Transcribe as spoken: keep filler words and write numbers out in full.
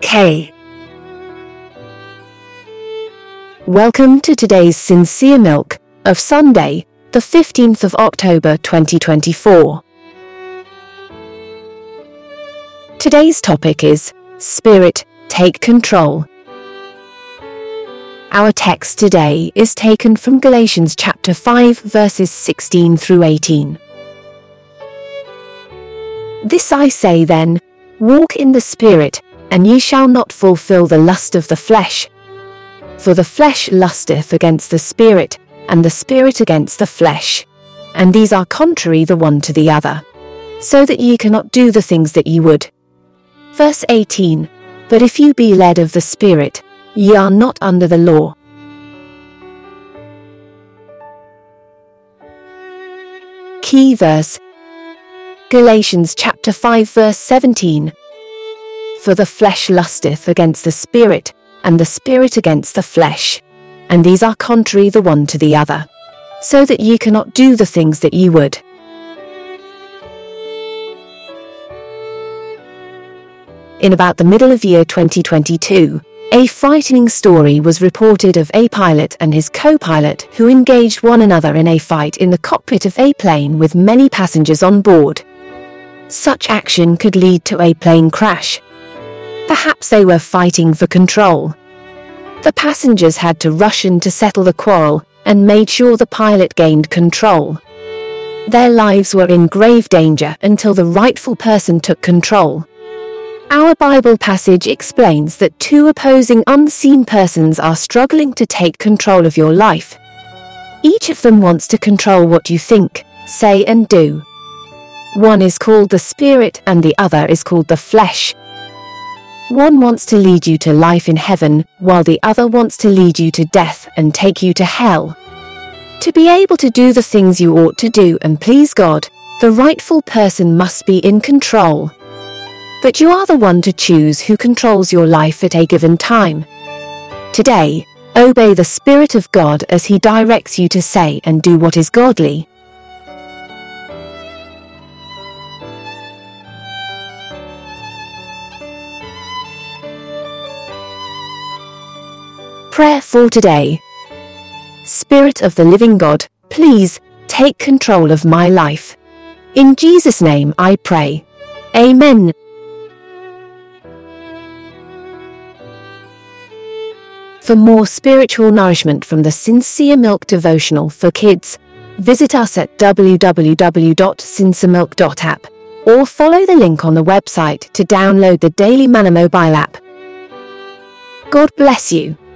Okay. Welcome to today's Sincere Milk of Sunday, the fifteenth of October twenty twenty-four. Today's topic is Spirit, Take Control. Our text today is taken from Galatians chapter five verses sixteen through eighteen. This I say then, walk in the Spirit, and ye shall not fulfill the lust of the flesh. For the flesh lusteth against the Spirit, and the Spirit against the flesh. And these are contrary the one to the other, so that ye cannot do the things that ye would. Verse eighteen. But if you be led of the Spirit, ye are not under the law. Key verse. Galatians chapter five verse seventeen. For the flesh lusteth against the Spirit, and the Spirit against the flesh. And these are contrary the one to the other, so that ye cannot do the things that ye would. In about the middle of year twenty twenty-two, a frightening story was reported of a pilot and his co-pilot who engaged one another in a fight in the cockpit of a plane with many passengers on board. Such action could lead to a plane crash. Perhaps they were fighting for control. The passengers had to rush in to settle the quarrel and made sure the pilot gained control. Their lives were in grave danger until the rightful person took control. Our Bible passage explains that two opposing unseen persons are struggling to take control of your life. Each of them wants to control what you think, say and do. One is called the Spirit and the other is called the flesh. One wants to lead you to life in heaven, while the other wants to lead you to death and take you to hell. To be able to do the things you ought to do and please God, the rightful person must be in control. But you are the one to choose who controls your life at a given time. Today, obey the Spirit of God as He directs you to say and do what is godly. Prayer for today. Spirit of the living God, please, take control of my life. In Jesus' name I pray. Amen. For more spiritual nourishment from the Sincere Milk Devotional for Kids, visit us at w w w dot sinceremilk dot app or follow the link on the website to download the Daily Manna mobile app. God bless you.